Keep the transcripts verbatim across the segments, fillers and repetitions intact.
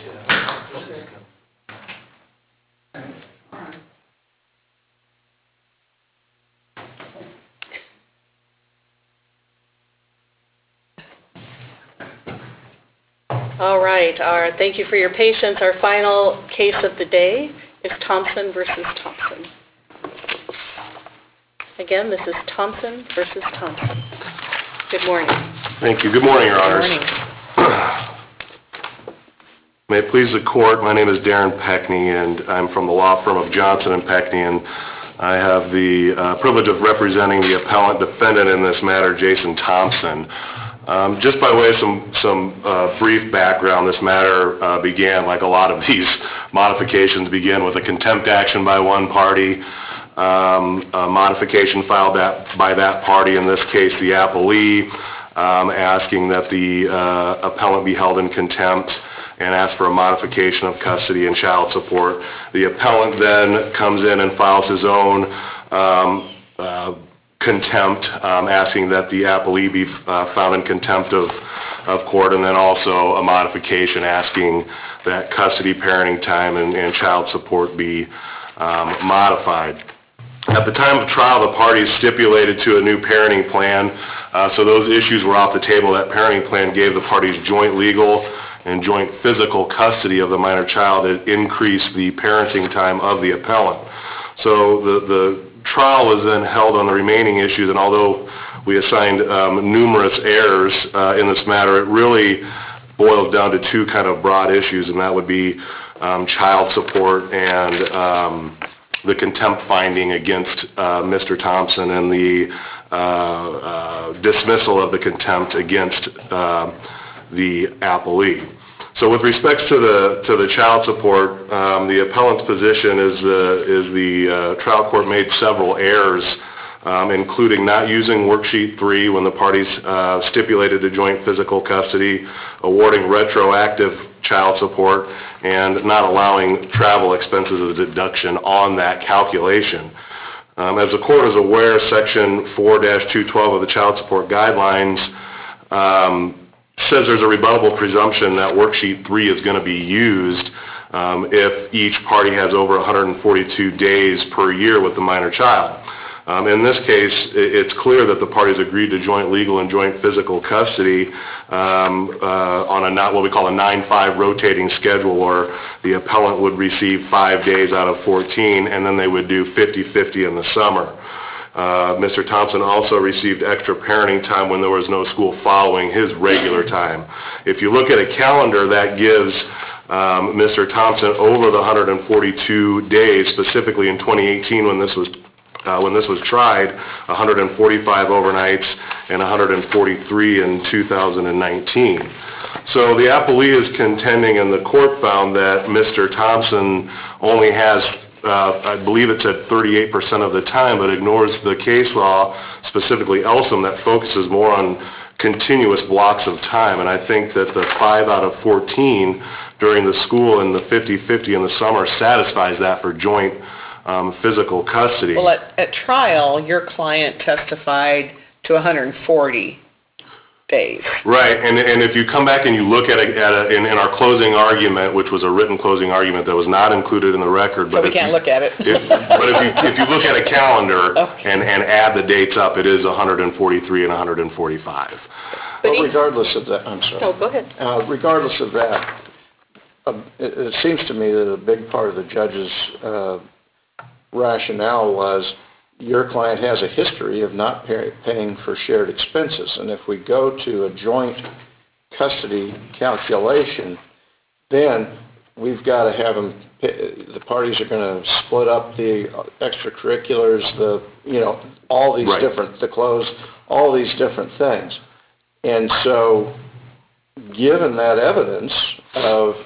All right, our, thank you for your patience. Our final case of the day is Thompson versus Thompson. Again, this is Thompson versus Thompson. Good morning. Thank you. Good morning, Your Honors. Good morning. May it please the Court, my name is Darren Peckney, and I'm from the law firm of Johnson and Peckney, and I have the uh, privilege of representing the appellant defendant in this matter, Jason Thompson. Um, just by way of some, some uh, brief background, this matter uh, began, like a lot of these modifications, begin with a contempt action by one party, um, a modification filed that, by that party, in this case the appellee, um, asking that the uh, appellant be held in contempt and ask for a modification of custody and child support. The appellant then comes in and files his own um, uh, contempt, um, asking that the appellee be uh, found in contempt of, of court, and then also a modification asking that custody, parenting time, and, and child support be um, modified. At the time of trial, the parties stipulated to a new parenting plan, uh, so those issues were off the table. That parenting plan gave the parties joint legal and joint physical custody of the minor child. It increased the parenting time of the appellant. So the, the trial was then held on the remaining issues, and although we assigned um, numerous errors uh, in this matter, it really boils down to two kind of broad issues, and that would be um, child support and um, the contempt finding against uh, Mister Thompson, and the uh, uh, dismissal of the contempt against uh, the appellee. So with respects to the to the child support, um, the appellant's position is the is the uh, trial court made several errors, um, including not using worksheet three when the parties uh, stipulated to joint physical custody, awarding retroactive child support, and not allowing travel expenses as a deduction on that calculation. Um, as the court is aware, Section four dash two twelve of the Child Support Guidelines um, says there's a rebuttable presumption that worksheet three is going to be used um, if each party has over one hundred forty-two days per year with the minor child. Um, in this case, it's clear that the parties agreed to joint legal and joint physical custody um, uh, on a not what we call a nine five rotating schedule, or the appellant would receive five days out of fourteen, and then they would do fifty fifty in the summer. Uh, Mister Thompson also received extra parenting time when there was no school following his regular time. If you look at a calendar, that gives um, Mister Thompson over the one hundred forty-two days, specifically in twenty eighteen when this was uh, when this was tried, one hundred forty-five overnights and one hundred forty-three in two thousand nineteen. So the appellee is contending, and the court found that Mister Thompson only has Uh, I believe it said thirty-eight percent of the time, but ignores the case law, specifically Elsom, that focuses more on continuous blocks of time. And I think that the five out of fourteen during the school and the fifty fifty in the summer satisfies that for joint um, physical custody. Well, at, at trial, your client testified to one hundred forty days. Right, and, and if you come back and you look at, a, at a, in, in our closing argument, which was a written closing argument that was not included in the record. So but we if can't you, look at it. if, but if you, if you look at a calendar okay. and, and add the dates up, it is one hundred forty-three and one hundred forty-five. But regardless of that, I'm sorry. No, go ahead. Uh, regardless of that, uh, it, it seems to me that a big part of the judge's uh, rationale was your client has a history of not pay, paying for shared expenses. And if we go to a joint custody calculation, then we've got to have them, pay, the parties are going to split up the extracurriculars, the, you know, all these right. different, the clothes, all these different things. And so given that evidence of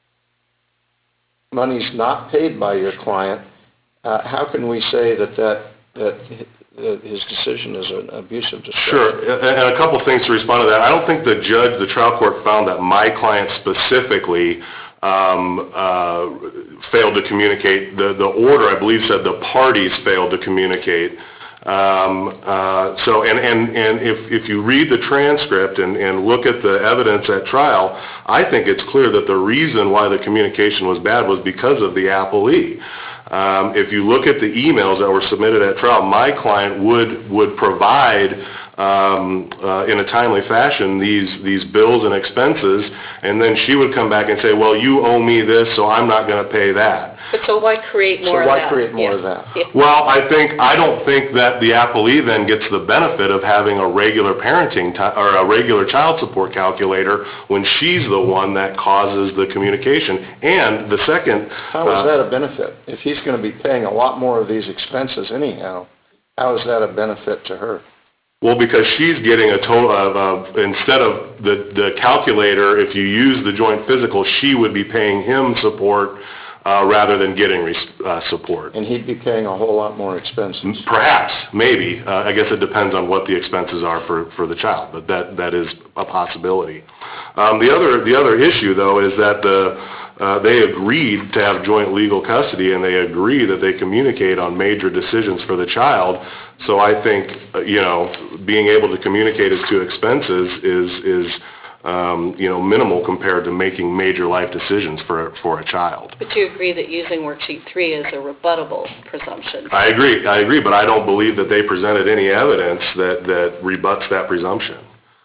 monies not paid by your client, uh, how can we say that that that his decision is an abuse of discretion? Sure, and a couple things to respond to that. I don't think the judge, the trial court, found that my client specifically um, uh, failed to communicate. The, the order, I believe, said the parties failed to communicate Um, uh, so, and, and, and if, if you read the transcript and, and look at the evidence at trial, I think it's clear that the reason why the communication was bad was because of the appellee. Um, if you look at the emails that were submitted at trial, my client would, would provide um, uh, in a timely fashion these, these bills and expenses, and then she would come back and say, well, you owe me this, so I'm not going to pay that. But so why create more So of why that? create more Yeah. of that? Yeah. Well, I think, I don't think that the appellee then gets the benefit of having a regular parenting ti- or a regular child support calculator when she's the one that causes the communication. And the second, How is uh, that a benefit? If he's going to be paying a lot more of these expenses anyhow, how is that a benefit to her? well, because she's getting a total of, of instead of the, the calculator, if you use the joint physical, she would be paying him support uh, rather than getting res- uh, support. And he'd be paying a whole lot more expenses. Perhaps, maybe. Uh, I guess it depends on what the expenses are for, for the child, but that, that is a possibility. Um, the other the other issue, though, is that the uh, they agreed to have joint legal custody, and they agree that they communicate on major decisions for the child. So I think, uh, you know, being able to communicate as to expenses is is um, you know, minimal compared to making major life decisions for for a child. But you agree that using worksheet three is a rebuttable presumption? I agree, I agree, but I don't believe that they presented any evidence that, that rebuts that presumption.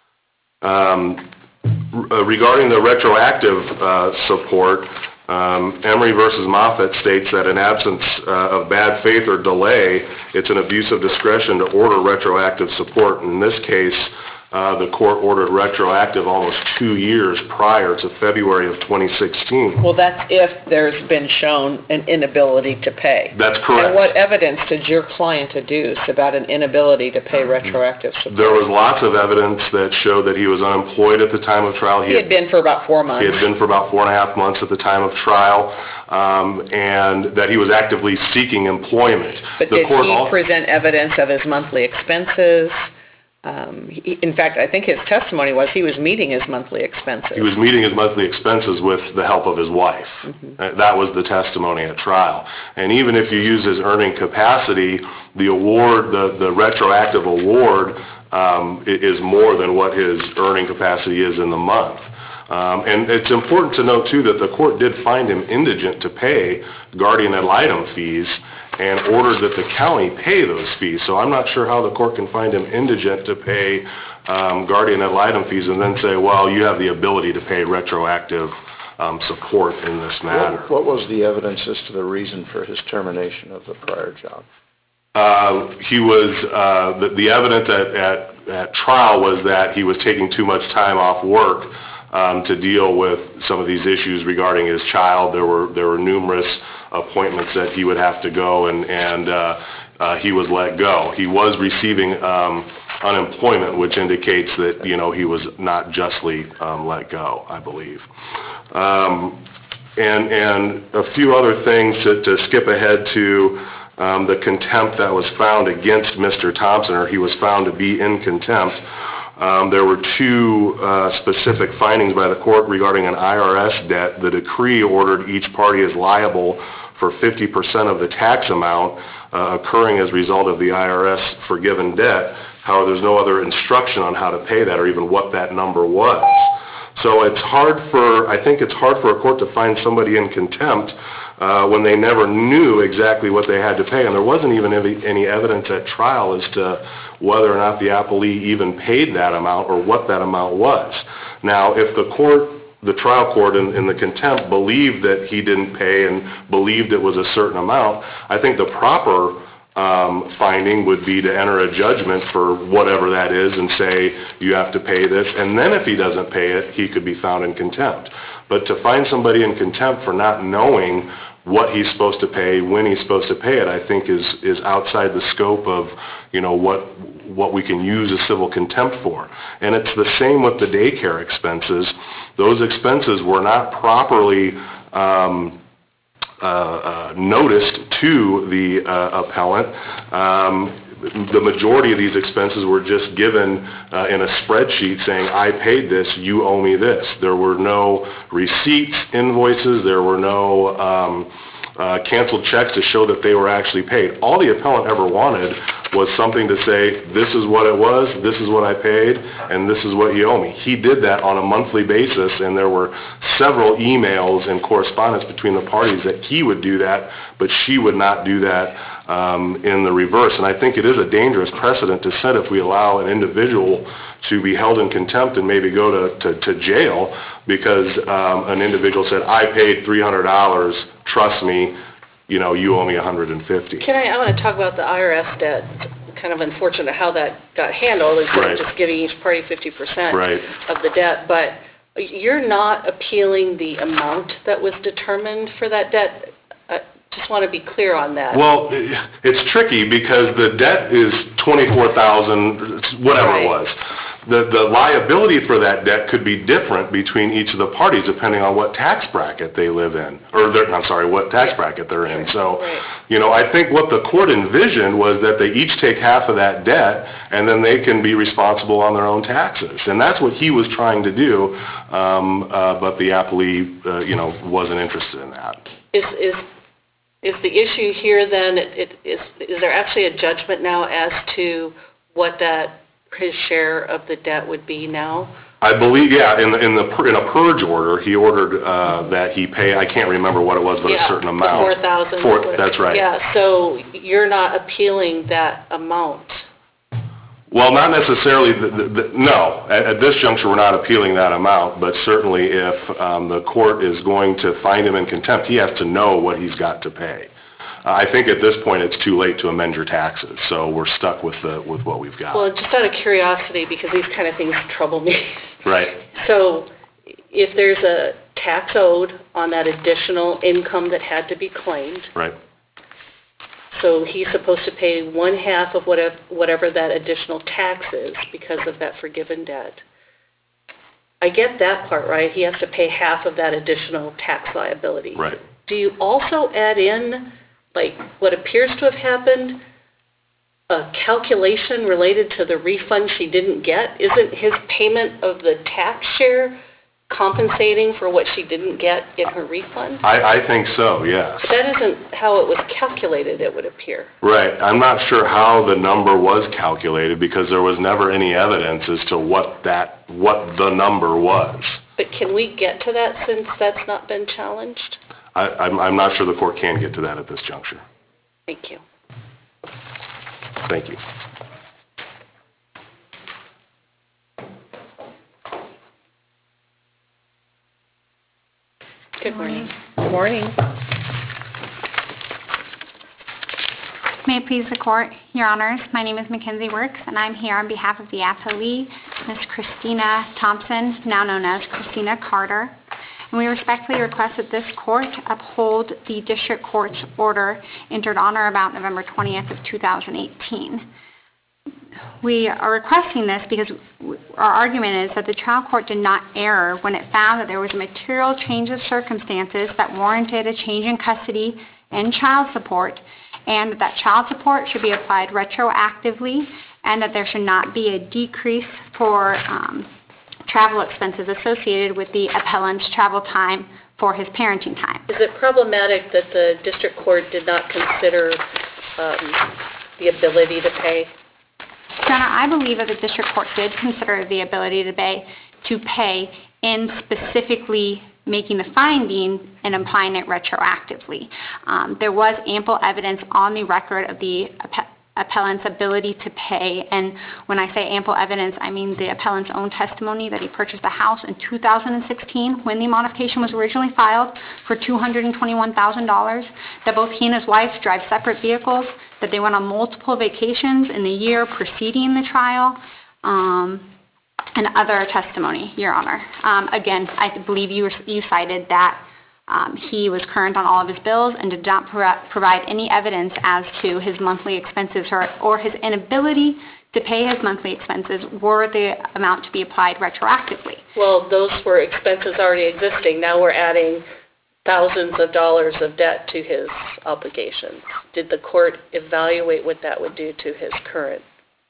Um, r- regarding the retroactive uh, support, um, Emery versus Moffitt states that in absence uh, of bad faith or delay, it's an abuse of discretion to order retroactive support. In this case, Uh, the court ordered retroactive almost two years prior to February of twenty sixteen. Well, that's if there's been shown an inability to pay. That's correct. And what evidence did your client adduce about an inability to pay retroactive support? There was lots of evidence that showed that he was unemployed at the time of trial. He had been for about four months. He had been for about four and a half months at the time of trial, um, and that he was actively seeking employment. But The did court he al- present evidence of his monthly expenses? Um, he- In fact, I think his testimony was he was meeting his monthly expenses. He was meeting his monthly expenses with the help of his wife. Uh, That was the testimony at trial. And even if you use his earning capacity, the award, the, the retroactive award um, i- is more than what his earning capacity is in the month. Um, and it's important to note, too, that the court did find him indigent to pay guardian ad litem fees and ordered that the county pay those fees. So I'm not sure how the court can find him indigent to pay um, guardian ad litem fees and then say, well, you have the ability to pay retroactive um, support in this matter. What, what was the evidence as to the reason for his termination of the prior job? Uh, he was, uh, the, the evidence at, at, at trial was that he was taking too much time off work um, to deal with some of these issues regarding his child. There were there were numerous appointments that he would have to go, and and uh, uh, he was let go. He was receiving um, unemployment, which indicates that, you know, he was not justly um, let go, I believe. Um, and and a few other things to, to skip ahead to. Um, the contempt that was found against Mister Thompson, or he was found to be in contempt. Um, there were two uh, specific findings by the court regarding an I R S debt. The decree ordered each party is liable for fifty percent of the tax amount uh, occurring as a result of the I R S forgiven debt. However, there's no other instruction on how to pay that or even what that number was. So it's hard for, I think it's hard for a court to find somebody in contempt uh, when they never knew exactly what they had to pay. And there wasn't even any, any evidence at trial as to whether or not the appellee even paid that amount or what that amount was. Now, if the court, the trial court in, in the contempt believed that he didn't pay and believed it was a certain amount, I think the proper Um, finding would be to enter a judgment for whatever that is and say you have to pay this, and then if he doesn't pay it, he could be found in contempt. But to find somebody in contempt for not knowing what he's supposed to pay, when he's supposed to pay it, I think is is outside the scope of, you know, what what we can use a civil contempt for. And it's the same with the daycare expenses. Those expenses were not properly um, Uh, uh, noticed to the uh, appellant. Um, the majority of these expenses were just given uh, in a spreadsheet saying, I paid this, you owe me this. There were no receipts, invoices, there were no um, uh, canceled checks to show that they were actually paid. All the appellant ever wanted was something to say, this is what it was, this is what I paid, and this is what you owe me. He did that on a monthly basis, and there were several emails and correspondence between the parties that he would do that, but she would not do that um, in the reverse. And I think it is a dangerous precedent to set if we allow an individual to be held in contempt and maybe go to, to, to jail because um, an individual said, I paid three hundred dollars, trust me, you know, you owe me one hundred fifty. Can I, I want to talk about the I R S debt. It's kind of unfortunate how that got handled instead Right. of just giving each party fifty percent Right. of the debt. But you're not appealing the amount that was determined for that debt. I just want to be clear on that. Well, it's tricky because the debt is twenty-four thousand dollars, whatever Right. it was. The, the liability for that debt could be different between each of the parties depending on what tax bracket they live in, or they're, I'm sorry, what tax bracket they're in. So, Right. you know, I think what the court envisioned was that they each take half of that debt and then they can be responsible on their own taxes. And that's what he was trying to do, um, uh, but the appellee, uh, you know, wasn't interested in that. Is, is, is the issue here then, it, it, is, is there actually a judgment now as to what that, his share of the debt would be now? I believe, yeah, in the, in the, in a purge order, he ordered uh, that he pay, I can't remember what it was, but a Yeah, certain the amount. four thousand. Four- That's right. Yeah, so you're not appealing that amount? Well, not necessarily, the, the, the, no. At, at this juncture, we're not appealing that amount, but certainly if um, the court is going to find him in contempt, he has to know what he's got to pay. Uh, I think at this point, it's too late to amend your taxes, so we're stuck with the, with what we've got. Well, just out of curiosity, because these kind of things trouble me. Right. So if there's a tax owed on that additional income that had to be claimed, Right. so he's supposed to pay one half of whatever, whatever that additional tax is because of that forgiven debt. I get that part, right? He has to pay half of that additional tax liability. Right. Do you also add in, like, what appears to have happened, a calculation related to the refund she didn't get? Isn't his payment of the tax share compensating for what she didn't get in her refund? I, I think so, yes. That isn't how it was calculated, it would appear. Right. I'm not sure how the number was calculated because there was never any evidence as to what that, what the number was. But can we get to that since that's not been challenged? I, I'm, I'm not sure the court can get to that at this juncture. Thank you. Thank you. Good morning. Good morning. May it please the court, your honors, my name is Mackenzie Works and I'm here on behalf of the appellee, Miz Christina Thompson, now known as Christina Carter. And we respectfully request that this court uphold the district court's order entered on or about November twentieth of two thousand eighteen. We are requesting this because our argument is that the trial court did not err when it found that there was a material change of circumstances that warranted a change in custody and child support, and that child support should be applied retroactively, and that there should not be a decrease for um, travel expenses associated with the appellant's travel time for his parenting time. Is it problematic that the district court did not consider um, the ability to pay? Your Honor, I believe that the district court did consider the ability to pay, to pay in specifically making the finding and applying it retroactively. Um, there was ample evidence on the record of the app appellant's ability to pay, and when I say ample evidence, I mean the appellant's own testimony that he purchased a house in two thousand sixteen when the modification was originally filed for two hundred twenty-one thousand dollars, that both he and his wife drive separate vehicles, that they went on multiple vacations in the year preceding the trial, um, and other testimony, Your Honor. Um, again, I believe you, you cited that Um, he was current on all of his bills and did not pro provide any evidence as to his monthly expenses or, or his inability to pay his monthly expenses were the amount to be applied retroactively. Well, those were expenses already existing. Now we're adding thousands of dollars of debt to his obligations. Did the court evaluate what that would do to his current?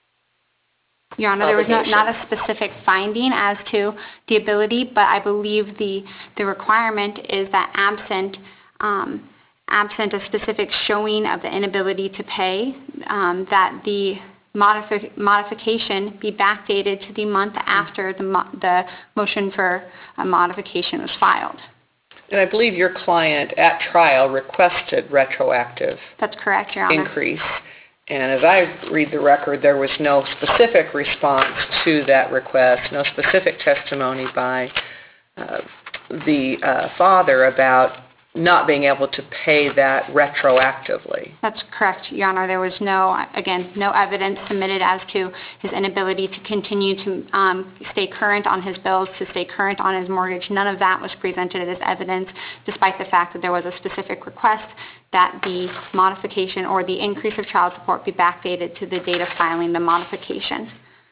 Your Honor, there was not, not a specific finding as to the ability, but I believe the, the requirement is that absent um, absent a specific showing of the inability to pay, um, that the modifi- modification be backdated to the month after the, mo- the motion for a modification was filed. And I believe your client at trial requested retroactive That's correct, Your Honor. increase. And as I read the record, there was no specific response to that request, no specific testimony by uh, the uh, father about not being able to pay that retroactively. That's correct, Your Honor. There was no, again, no evidence submitted as to his inability to continue to um, stay current on his bills, to stay current on his mortgage. None of that was presented as evidence, despite the fact that there was a specific request that the modification or the increase of child support be backdated to the date of filing the modification.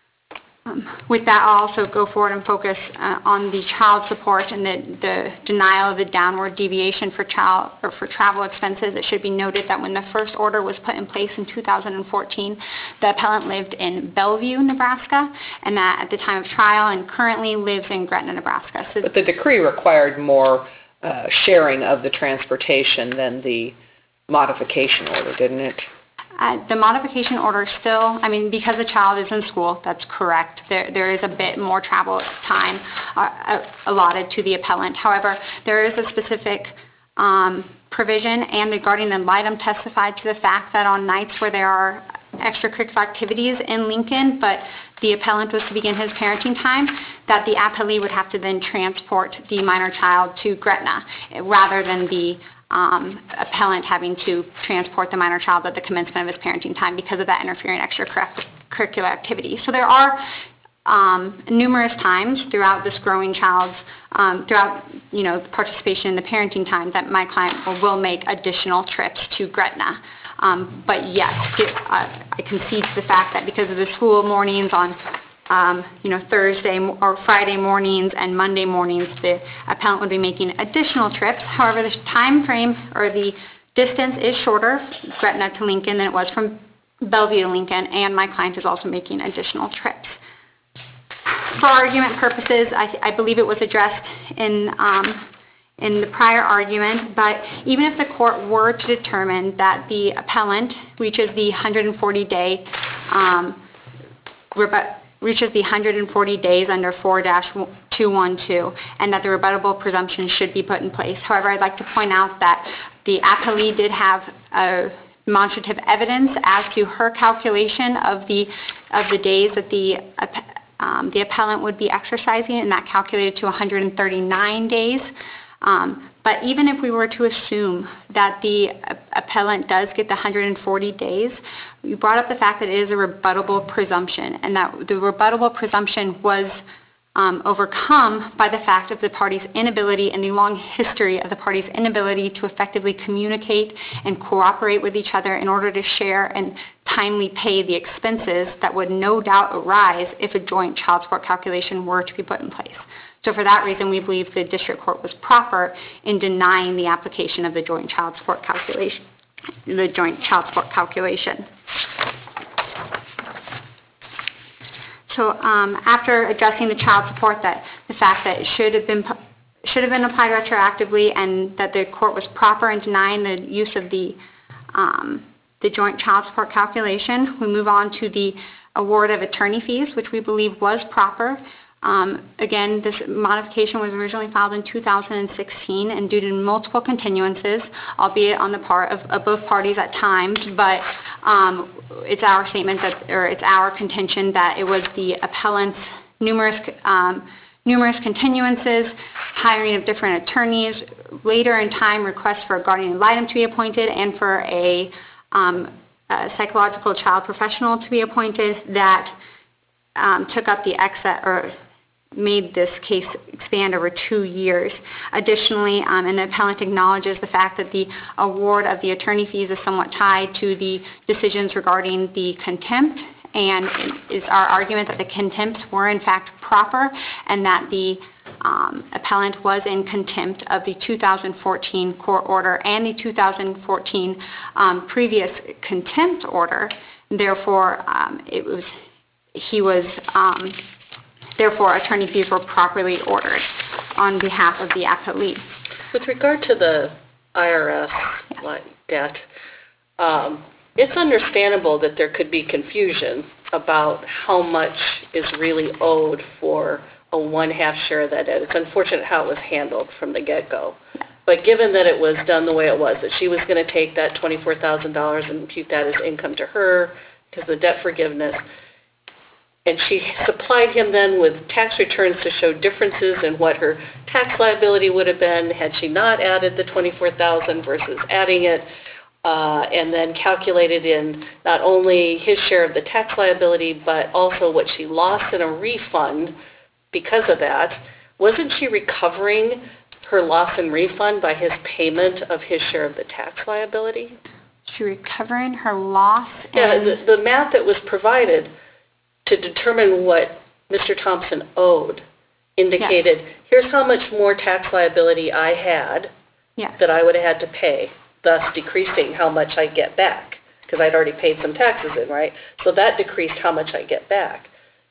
Um, with that, I'll also go forward and focus uh, on the child support and the, the denial of the downward deviation for child or for travel expenses. It should be noted that when the first order was put in place in two thousand fourteen, the appellant lived in Bellevue, Nebraska, and that at the time of trial and currently lives in Gretna, Nebraska. So, but the decree required more uh, sharing of the transportation than the modification order, didn't it? Uh, the modification order still, I mean, because the child is in school, that's correct. There, there is a bit more travel time uh, allotted to the appellant. However, there is a specific um, provision, and the guardian ad litem testified to the fact that on nights where there are extracurricular activities in Lincoln, but the appellant was to begin his parenting time, that the appellee would have to then transport the minor child to Gretna rather than the Um, appellant having to transport the minor child at the commencement of his parenting time because of that interfering extracurricular activity. So there are um, numerous times throughout this growing child's, um, throughout you know participation in the parenting time that my client will, will make additional trips to Gretna. Um, but yes, get, uh, I concede to the fact that because of the school mornings on Um, you know, Thursday or Friday mornings and Monday mornings, the appellant would be making additional trips. However, the time frame or the distance is shorter, Gretna to Lincoln, than it was from Bellevue to Lincoln, and my client is also making additional trips. For argument purposes, I, I believe it was addressed in um, in the prior argument, but even if the court were to determine that the appellant reaches the one hundred forty day um, reaches the one hundred forty days under four dash two twelve, and that the rebuttable presumption should be put in place. However, I'd like to point out that the appellee did have a demonstrative evidence as to her calculation of the of the days that the um, the appellant would be exercising, and that calculated to one hundred thirty-nine days. Um, But even if we were to assume that the appellant does get the one hundred forty days, you brought up the fact that it is a rebuttable presumption, and that the rebuttable presumption was um, overcome by the fact of the party's inability and the long history of the party's inability to effectively communicate and cooperate with each other in order to share and timely pay the expenses that would no doubt arise if a joint child support calculation were to be put in place. So for that reason, we believe the district court was proper in denying the application of the joint child support calculation, the joint child support calculation. So um, after addressing the child support, that the fact that it should have been should have been applied retroactively, and that the court was proper in denying the use of the um, the joint child support calculation, we move on to the award of attorney fees, which we believe was proper. Um, again, this modification was originally filed in two thousand sixteen, and due to multiple continuances, albeit on the part of, of both parties at times, but um, it's our statement that, or it's our contention that it was the appellant's numerous um, numerous continuances, hiring of different attorneys, later in time requests for a guardian ad litem to be appointed, and for a, um, a psychological child professional to be appointed that um, took up the excess, or made this case expand over two years. Additionally, um, and the appellant acknowledges the fact that the award of the attorney fees is somewhat tied to the decisions regarding the contempt, and is our argument that the contempts were in fact proper, and that the um, appellant was in contempt of the two thousand fourteen court order and the two thousand fourteen um, previous contempt order. Therefore, um, it was he was um, Therefore, attorney fees were properly ordered on behalf of the appellee. With regard to the I R S like debt, um, it's understandable that there could be confusion about how much is really owed for a one-half share of that debt. It's unfortunate how it was handled from the get-go. But given that it was done the way it was, that she was going to take that twenty-four thousand dollars and impute that as income to her because of the debt forgiveness, and she supplied him then with tax returns to show differences in what her tax liability would have been had she not added the twenty-four thousand dollars versus adding it, uh, and then calculated in not only his share of the tax liability, but also what she lost in a refund because of that. Wasn't she recovering her loss and refund by his payment of his share of the tax liability? She recovering her loss Yeah, and the, the math that was provided to determine what Mister Thompson owed indicated, Yes. here's how much more tax liability I had yes. that I would have had to pay, thus decreasing how much I get back, because I'd already paid some taxes in, right? So that decreased how much I get back.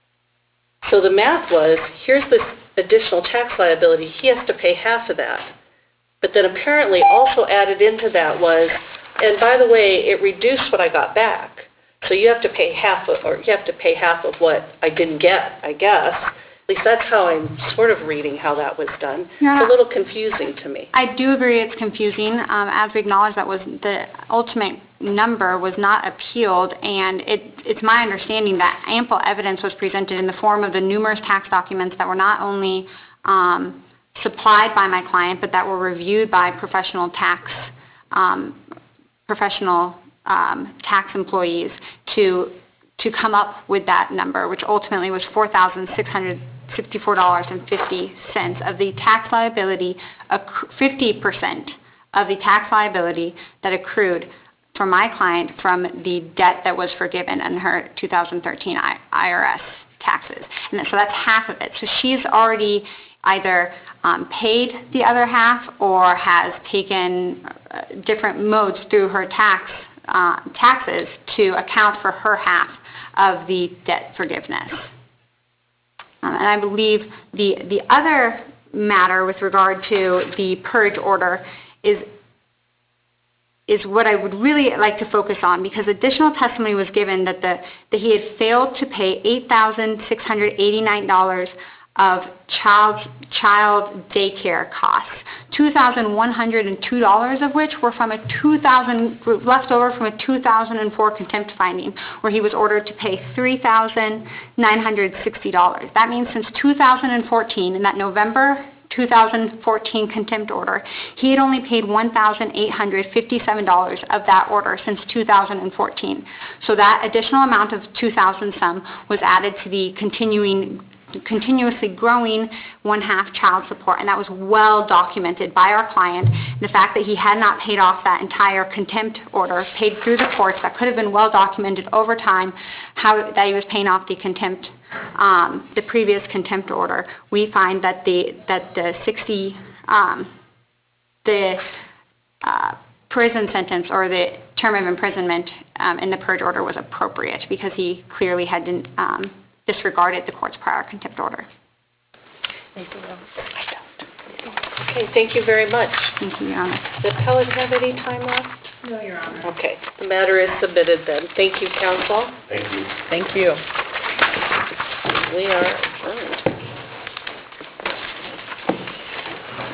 So the math was, here's this additional tax liability, he has to pay half of that. But then apparently also added into that was, and by the way, it reduced what I got back. So you have to pay half of, or you have to pay half of what I didn't get, I guess. At least that's how I'm sort of reading how that was done. Yeah. It's a little confusing to me. I do agree it's confusing. Um, as we acknowledge, that was the ultimate number was not appealed, and it, it's my understanding that ample evidence was presented in the form of the numerous tax documents that were not only um, supplied by my client, but that were reviewed by professional tax um, professional um, tax employees to to come up with that number, which ultimately was four thousand six hundred sixty-four dollars and fifty cents of the tax liability, fifty percent of the tax liability that accrued for my client from the debt that was forgiven in her two thousand thirteen I R S taxes. And so that's half of it. So she's already either um, paid the other half or has taken uh, different modes through her tax uh, taxes to account for her half of the debt forgiveness. Um, and I believe the, the other matter with regard to the purge order is is what I would really like to focus on, because additional testimony was given that the that he had failed to pay eight thousand six hundred eighty-nine dollars of child child daycare costs, two thousand one hundred two dollars of which were from a two thousand left over from a two thousand four contempt finding, where he was ordered to pay three thousand nine hundred sixty dollars. That means since two thousand fourteen, in that November two thousand fourteen contempt order, he had only paid one thousand eight hundred fifty-seven dollars of that order since two thousand fourteen. So that additional amount of two thousand some was added to the continuing continuously growing one-half child support, and that was well documented by our client. The fact that he had not paid off that entire contempt order paid through the courts, that could have been well documented over time, how that he was paying off the contempt, um, the previous contempt order. We find that the that the sixty um, the uh, prison sentence or the term of imprisonment um, in the purge order was appropriate, because he clearly had didn't, um, disregarded the court's prior contempt order. Anything else? I don't. Okay, thank you very much. Thank you, Your Honor. Does the appellate have any time left? No, Your Honor. Okay, the matter is submitted then. Thank you, counsel. Thank you. Thank you. We are